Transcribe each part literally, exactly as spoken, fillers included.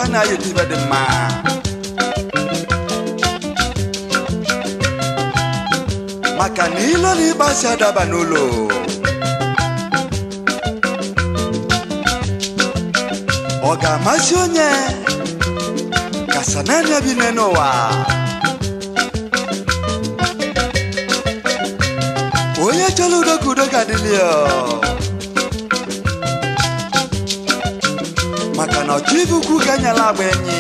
na yetiba de ma maka nilo ni basa daba nulo oga masionye kasananya binenowa oye choludo kudoga dilio maka na chibu kuganya labenyi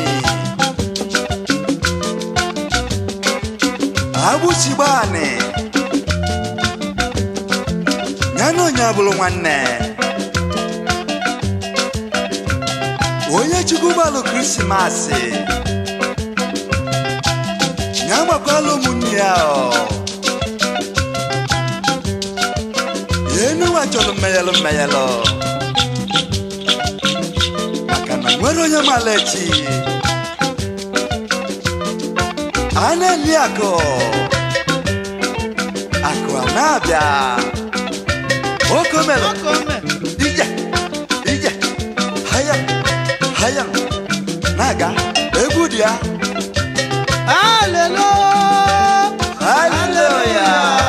abu sibane nyano nyabulu nwanne onye chukubalo Christmas nyama kwalo munyao yenu wacholo meyelo meyelo akana mwero nyamalechi aneliako ako anabia okomelo okome ija ija haya haya naga egudia hallelujah hallelujah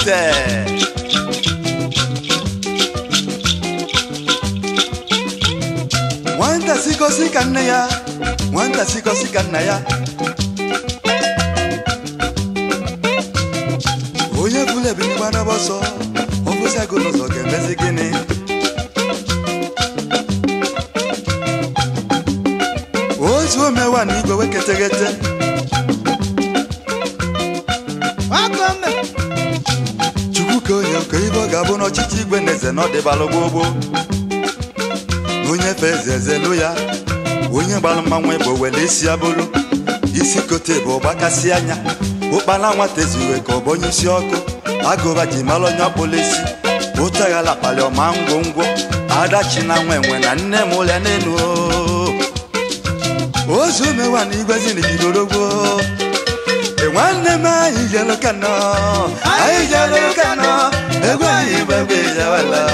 ite Wanda siko sika nne ya Wanda siko sika nna ya Oye bule bini wana boso Obusa gunozo kembezi gini Ozu mewa nigwe wekete gete Wakome Chukuko yoko ibo gabo no chichi gwe neze no de balo bobo Onye fezeze luya Onye balma mwe bo wele isi abulu Isi kote bo bakasi anya Ukpala nwate ziwe ko bonyi si oko Agoba jimalo nya polisi Utagala pale o mangongo Adachi na mwenwe na nne mule nenu Ozu mewa ni igwezi ni gidorogo Ewane ma ijelo kano Aijelo kano Egwe ibegwe jawala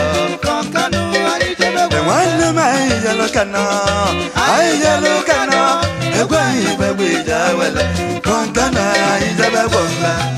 Ewane ma ijelo kano Aijelo kano Egwe ibegwe jawala Konkana ijebe bomba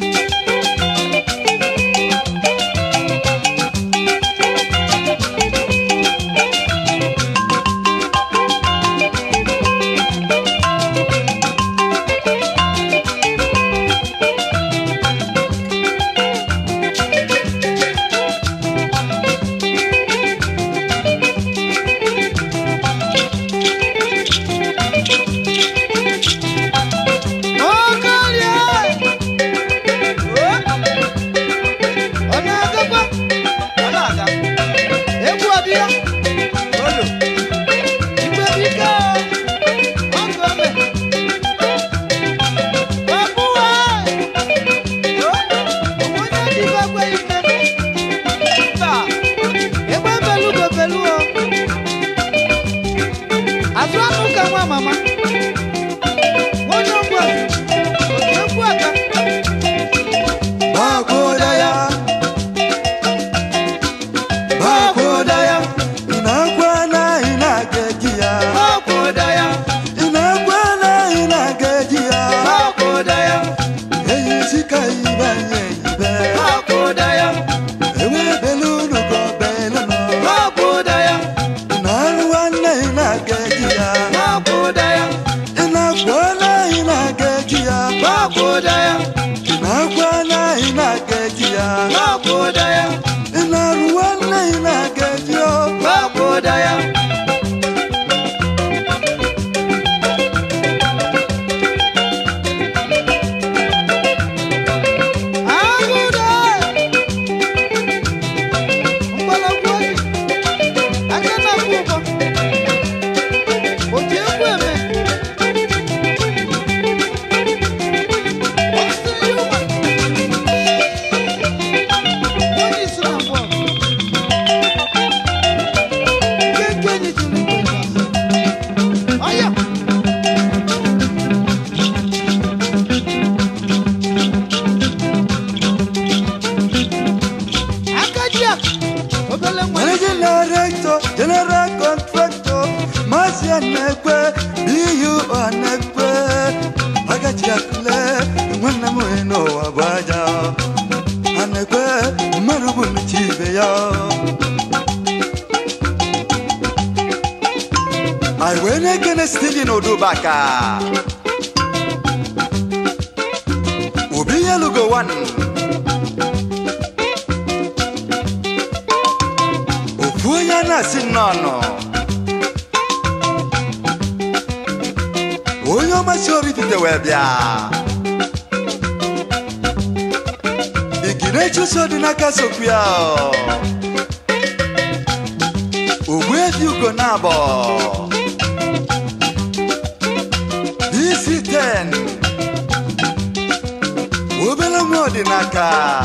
Baka Ubiya lugo one Ufuya na sinono Oyo masori tute webya Igire chuso dinaka sokuya Uwe diugo nabo ten Ubela modi naka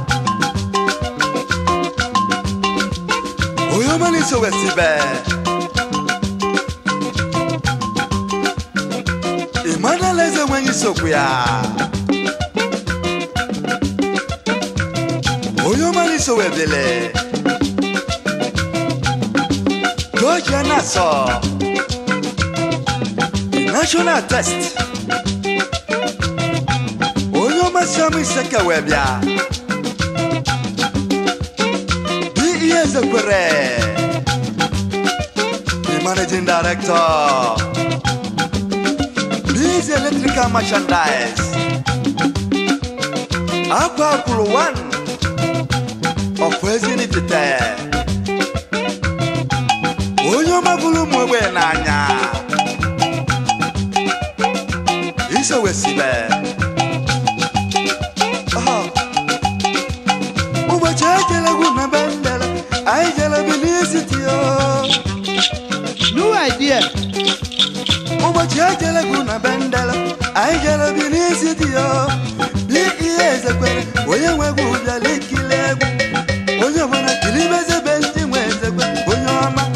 Oyo maniso wesibe Imana leze wenyi sokuya Oyo maniso webele Goja naso National test Oyo masami seka webya Ezekwere, the managing director, Biz Electrical Merchandise, Aqua Kulu One of Wezinitite, Oyoma Gulu Mwe Nanya, Isa Wesibe. No idea. Over Jagala Guna Bandala, I get a Benisitio. It is a question where you were good at Lake Leg. When you want to kill him as a best in West, when you're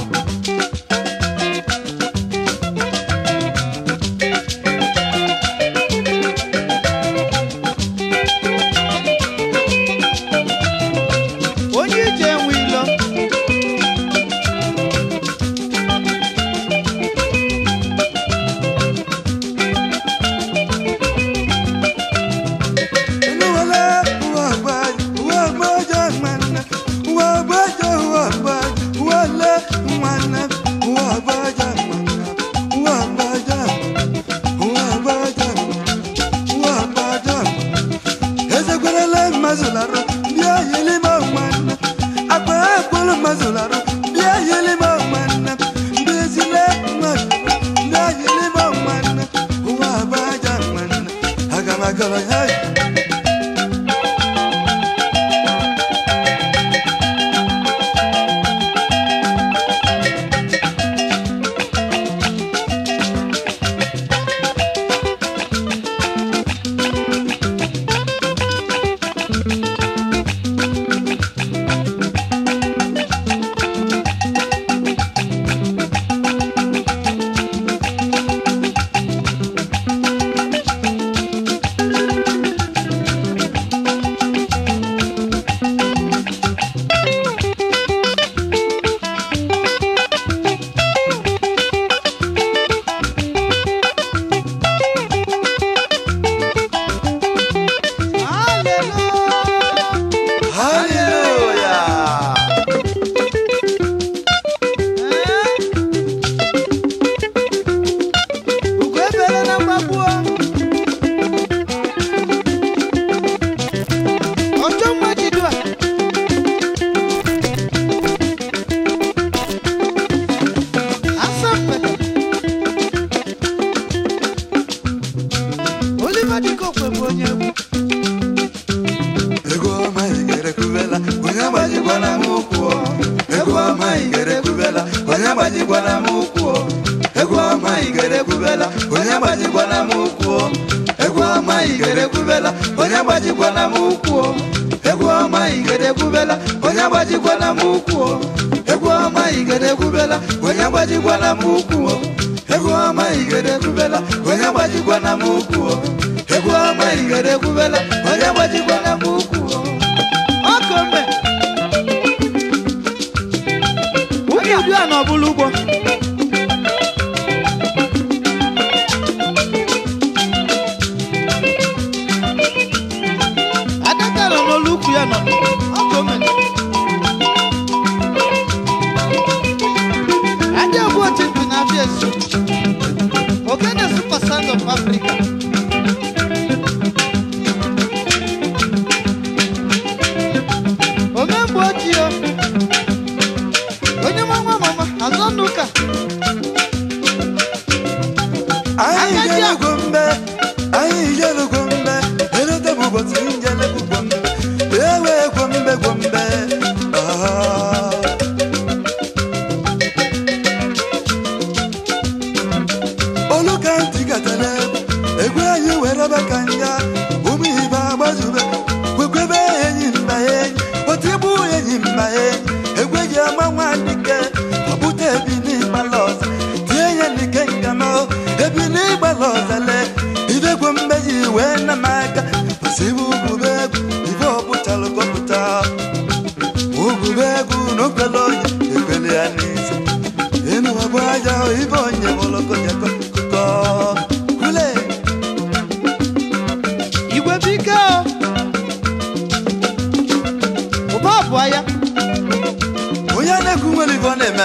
onye na-ekwu nwere ibe ọ na-eme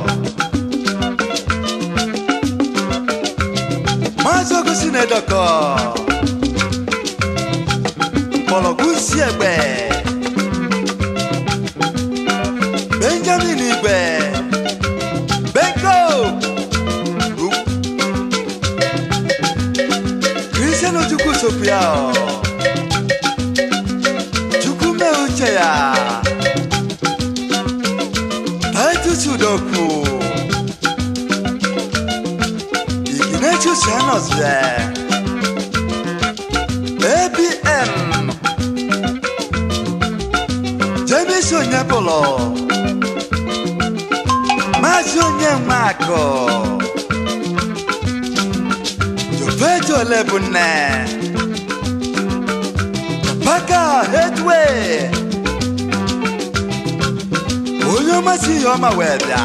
Maazị Ogosi na-edokọ mgbọrọgwụ si egbe Benjamin Igbe Benko Christian Ojukwu Sophia Chukwu mee uche ya Titus Udoku Ignatius Chanosbe A B M James Onyebolo Mazi Onyemako Jovejo Lebune Paka Headway Oyomasi Yoma Webia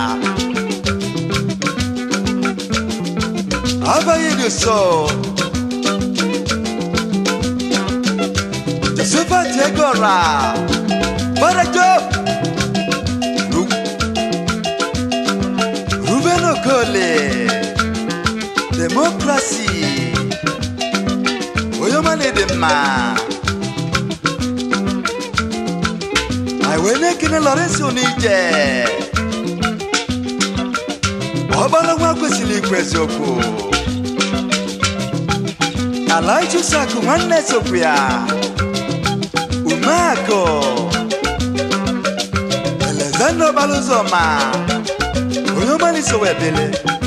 Abayidu So Josefa Tegora Barajo Ruben Okole Democracy Oyomane Dema I wene kine Lawrence Onije Obala wa kwesili kwezoku Alaiju Saku Nwanne Sophia Umako Elezano Baluzoma Oyomani Sowebele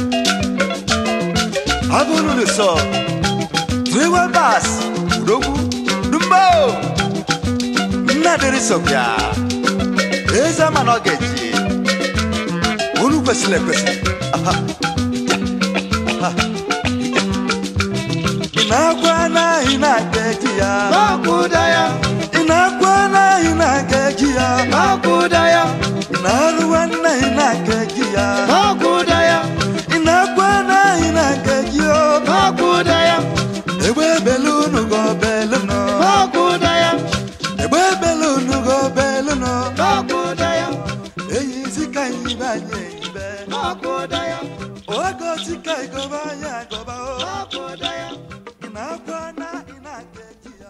Abulu So Triwa Bass Udogu Dumbo Naderi Sophia Eza Manogeji Unu kwesile kwesile Inakwana inakejia Makudaya Inakwana inakejia Makudaya Inaruwana inakejia Makudaya Inakwana inakejia Makudaya Ewe belunu go beluno Makudaya Ewe belunu go beluno Makudaya Eyi zika ibanye ibe Makudaya Ogo zika igobanya goba o Makudaya Inakwana inakejia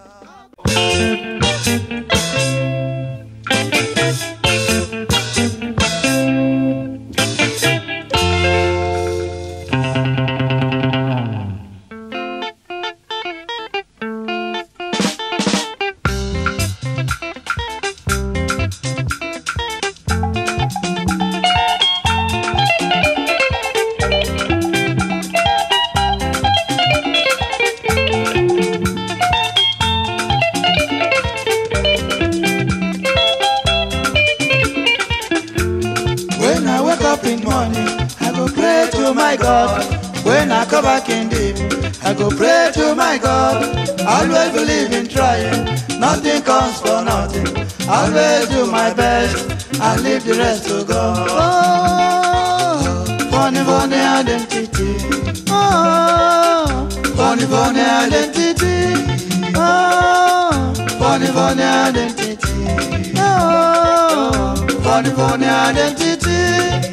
When I come back in deep, I go pray to my God. Always believe in trying, nothing comes for nothing. Always do my best and leave the rest to God. Oh, funny, funny identity. Oh, funny, funny identity. Oh, funny, funny identity. Oh, funny, funny identity.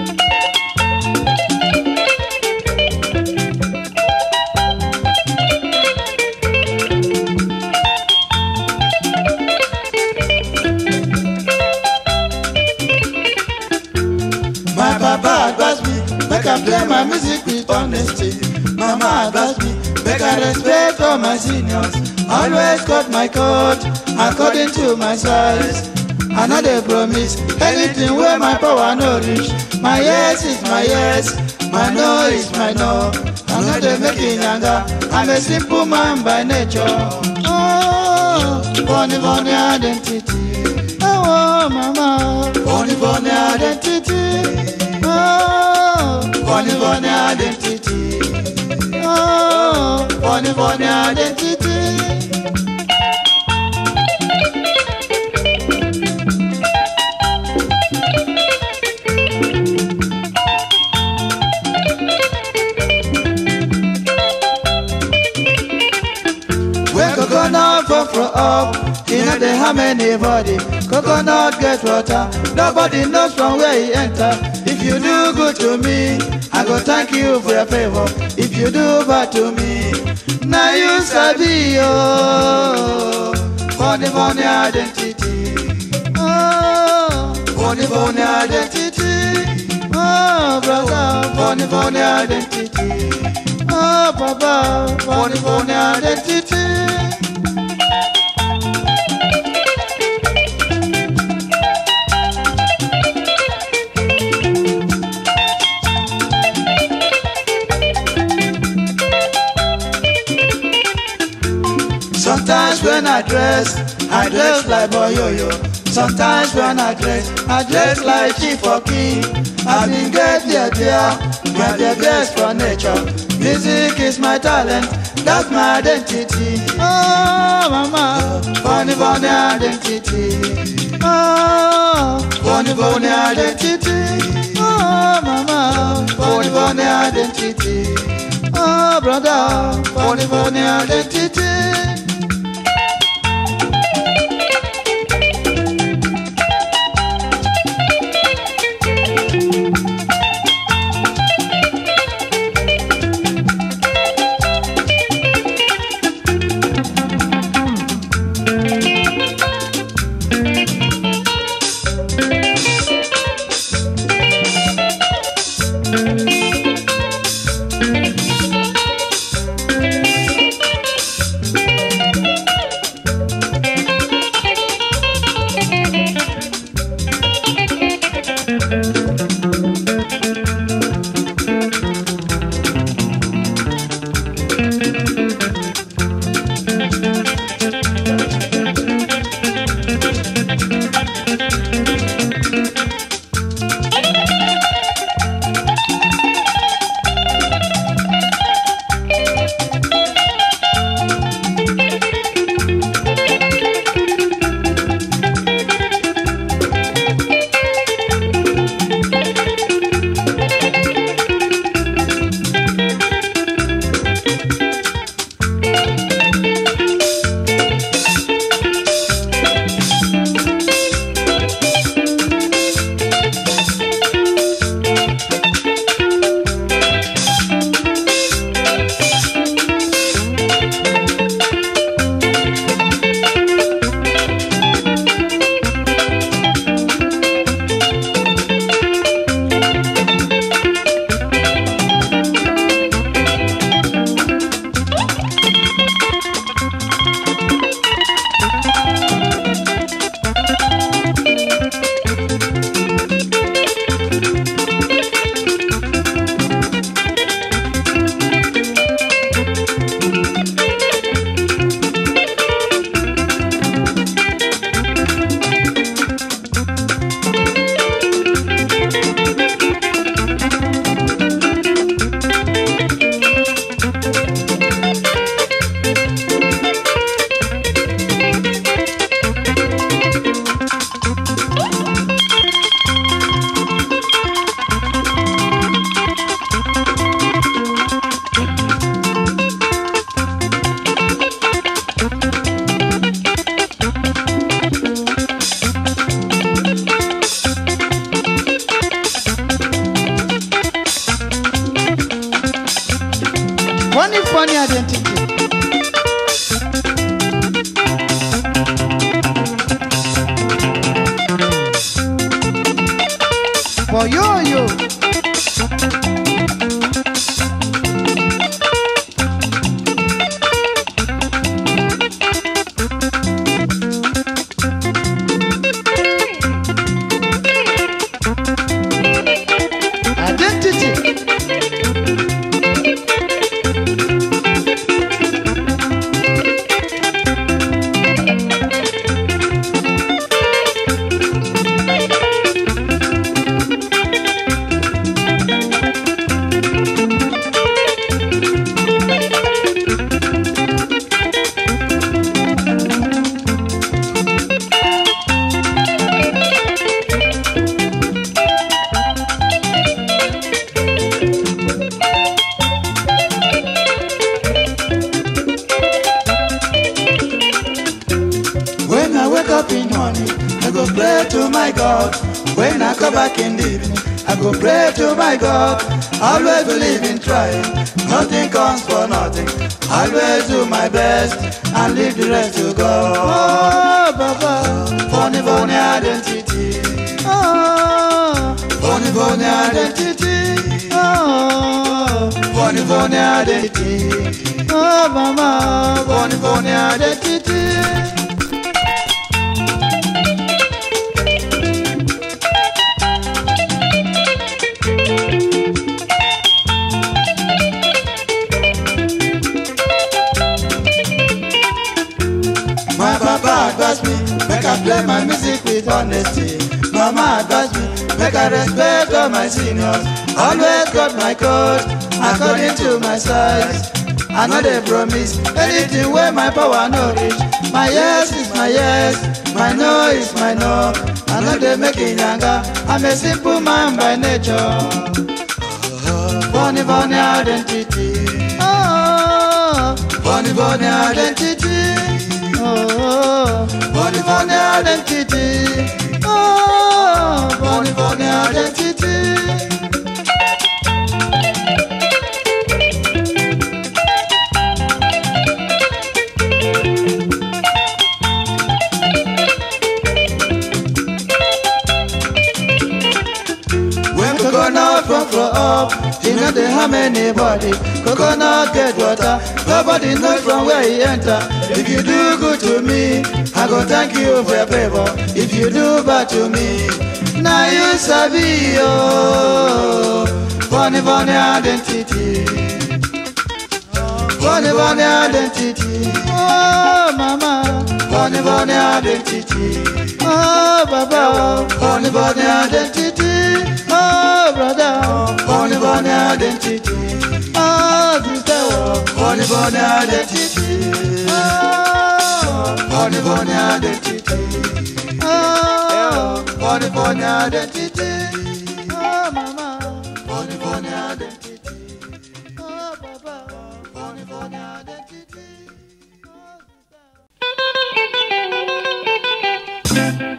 My papa advised me, make I play my music with honesty. Mama advised me, make I respect all my seniors. Always cut my coat according to my size. I know they promise anything where my power no reach. My yes is my yes, my no is my no. I know they making younger, I'm a simple man by nature. Oh, funny, funny identity. Oh, mama, funny, funny identity. Oh, funny, funny identity. Oh, funny, funny identity. We're gonna fall from up in no dey harm anybody. Coconut get water, nobody knows from where he enter. If you do good to me, I go thank you for your favor. If you do bad to me, now you sabi oh, funny funny identity. Oh, funny funny identity. Oh, brother, funny funny identity. Oh, Papa, funny funny identity. Sometimes when I dress, I dress like Boyoyo. Sometimes when I dress, I dress like Chief or King. I been get the idea, my the best for nature. Music is my talent, that's my identity. Oh, mama, funny funny identity. Oh, funny funny identity. Oh, mama, funny funny identity. Oh, brother, funny funny identity. Funny, funny identity. For yo yo. Identity. when I come back in the evening, I go pray to my God. Always believe in trying. Nothing comes for nothing. Always do my best and leave the rest to God. Oh, Baba, funny, funny identity. Oh, funny, funny identity. Oh, funny, funny identity. Oh, Mama, funny, funny identity. My papa advised me, make I play my music with honesty. Mama advised me, make I respect all my seniors. Always got my code, according to my size. I know they promise, anything where my power no reach. My yes is my yes, my no is my no. I know they making younger, I'm a simple man by nature. Funny, funny identity. Oh, funny, funny identity. Oh, funny, funny identity. Oh, funny, funny identity. When coconut from flow up, you know they harm anybody. Coconut get water, nobody knows from where he enter. If you do good to me, I go thank you for your favor. If you do bad to me, now you sabi oh. Funny, funny identity. Funny, funny identity. Oh, mama. Funny, funny identity. Oh, baba. Funny, funny identity. Oh, brother. Funny, funny identity. Oh, sister. Funny, funny identity. Oh, funny, funny identity. Oh, funny, funny identity. Oh, mama. Funny, funny identity. Oh, baba. Funny, funny identity. Oh, sister.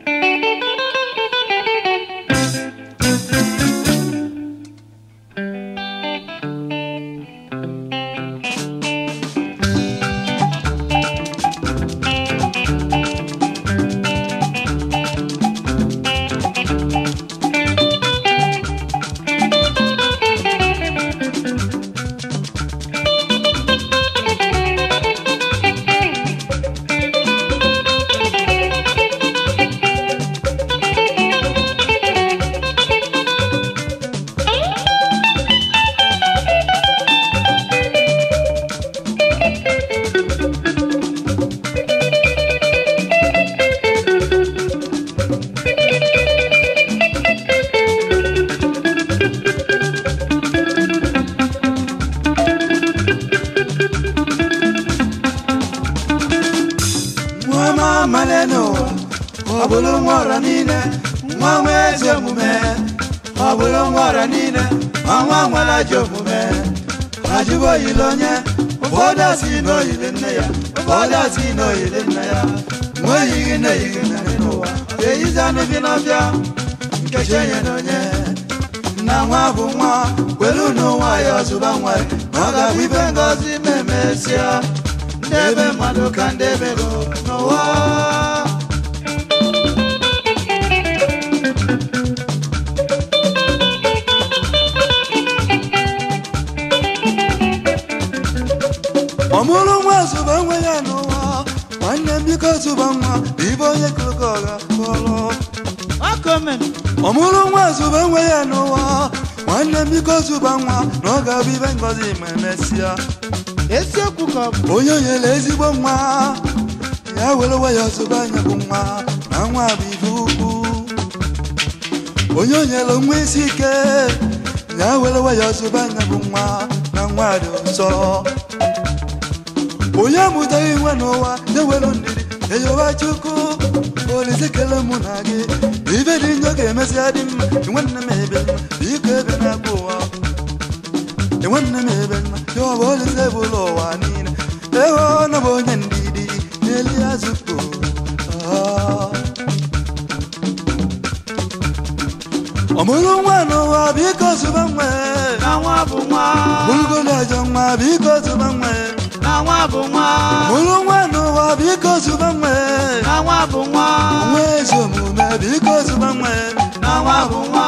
Onyo nyele ezigbo nwa ya were waya zubanya bụ nwa na nwa bụ ifuku. Onyo nyele nwa isi ike ya were waya zubanya bụ nwa na nwa dị nsọ. Onye mụtaghị nwa n'ụwa ya were ndidi eyoba Chukwu Olise kele mụ na gị ibe dị njọ ga-emesi adị mma nwanne m ebe mma biko ebe na-akpụ ụwa nwanne m ebe mma ya ọ bụ Olise bụrụ ụwa niile. Ewo na bonye ndidi neli azuko. Ọmụrụ nwa n'ụwa biko zụba nwe na nwa bụ nwa Ọmụrụ n'ajọ nwa biko zụba nwe na nwa bụ nwa Ọmụrụ nwa n'ụwa biko zụba nwe na nwa bụ nwa Nwa ezi omume biko zụba nwe na nwa bụ nwa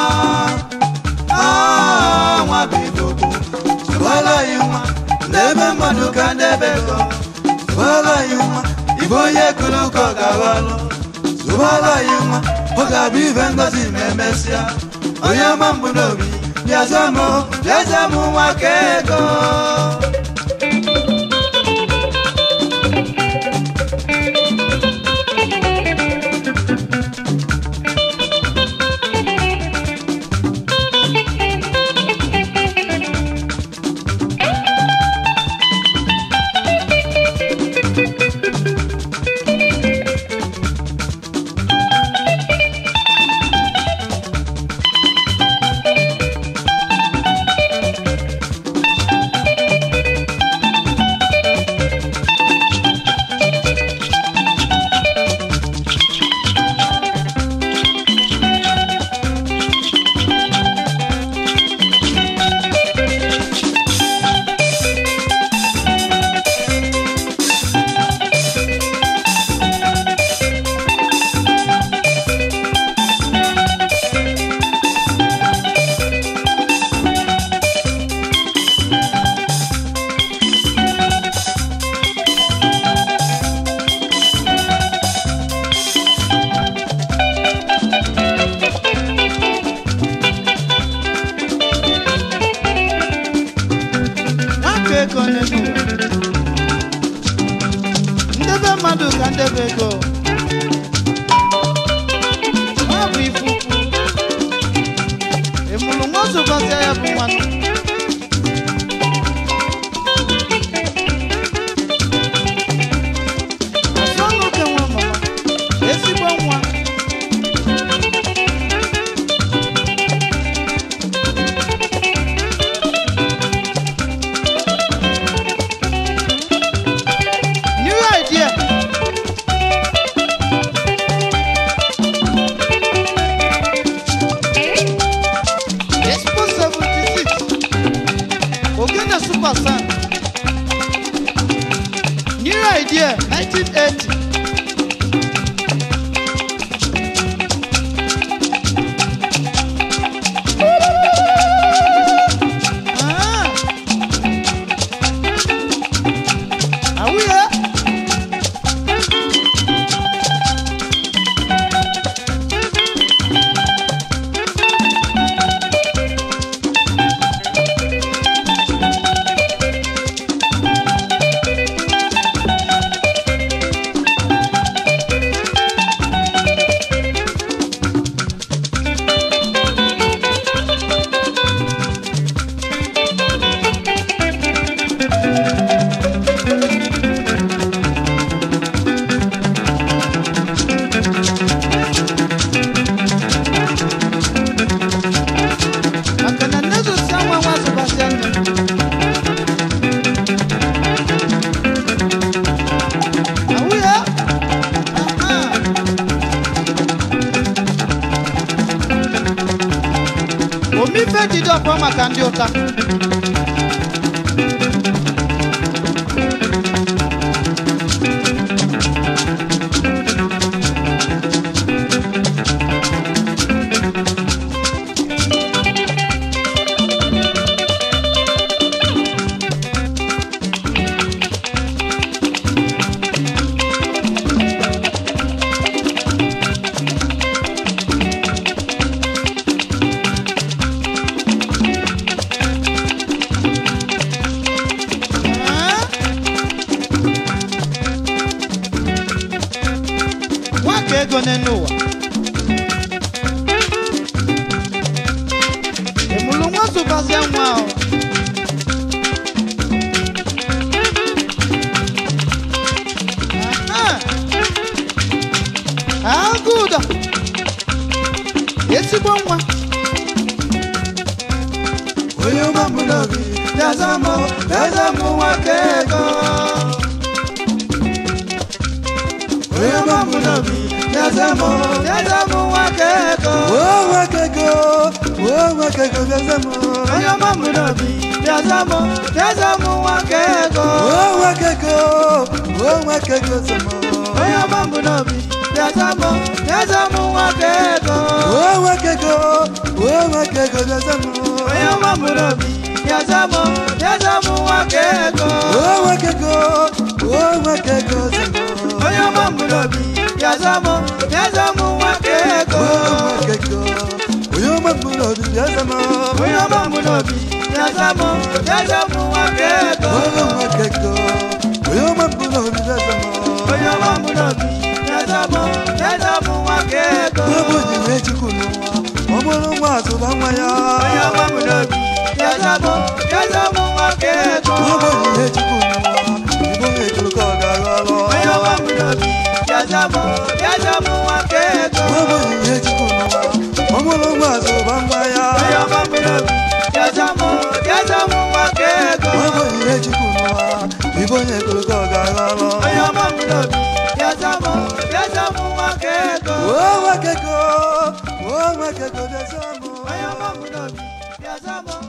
ah nwa bụ Igbo zụbala yi nwa n'ebe mmadụ ka n'ebe ego zụbala yi nwa Igbo onye kụrụ ka ọ ga-aghọlụ zụbala yi nwa ọ ga-abụ ibe ngozi ma emesịa onye ọma mbụ n'obi bịaza m bịaza m nwa ka ego ndebe mmadụ ka ndebe ego ọ bụ ifu emụrụ nwa zụbazia ya bụ nwanụ asọnụ ke nwa mama ezigbo nwa New idea, nineteen eighty. Ah, are we here? Omife did up on my candiota. Ego n'ụwa emulu nwa zụbazia nwa ahụ agụda ezigbo nwa onye ọma mbụ n'obi yazamụ yazamụ nwa ka ego onye ọma mbụ n'obi Yazamo, yazamo wakeko, oh wakeko, nwa kego biazamo onye ọma m n'obi biazamo biazamo nwa kego nwa kego nwa kego zamo onye ọma m n'obi biazamo biazamo nwa kego nwa kego nwa kego biazamo onye ọma m n'obi biazamo biazamo nwa kego nwa kego nwa kego zamo onye ọma m n'obi biazamo biazamo nwa kego nwa kego onye ọma m n'obi biazamo onye ọma m n'obi biazamo biazamo nwa kego nwa kego onye ọma m n'obi biazamo onye ọma m n'obi biazamo biazamo nwa kego ọbụ onyinye Chukwu n'ụwa ọ bụrụ nwa azụba nwa ya onye ọma m n'obi biazamo biazamo nwa kego ọbụ onyinye Chukwu n'ụwa igbo ejuru ka ọ ga-aghọrọ onye ọma m n'obi biazamo biazamo nwa kego ọbụ onyinye Chukwu n'ụwa ọ bụrụ nwa azụba nwa ya onye ọma m n'obi biazamo biazamo nwa kego ọbụ onyinye Chukwu n'ụwa igbo ejuru ka ọ ga-aghọrọ onye ọma m n'obi biazamo biazamo nwa kego nwa kego nwa kego biazamo onye ọma m n'obi biazamo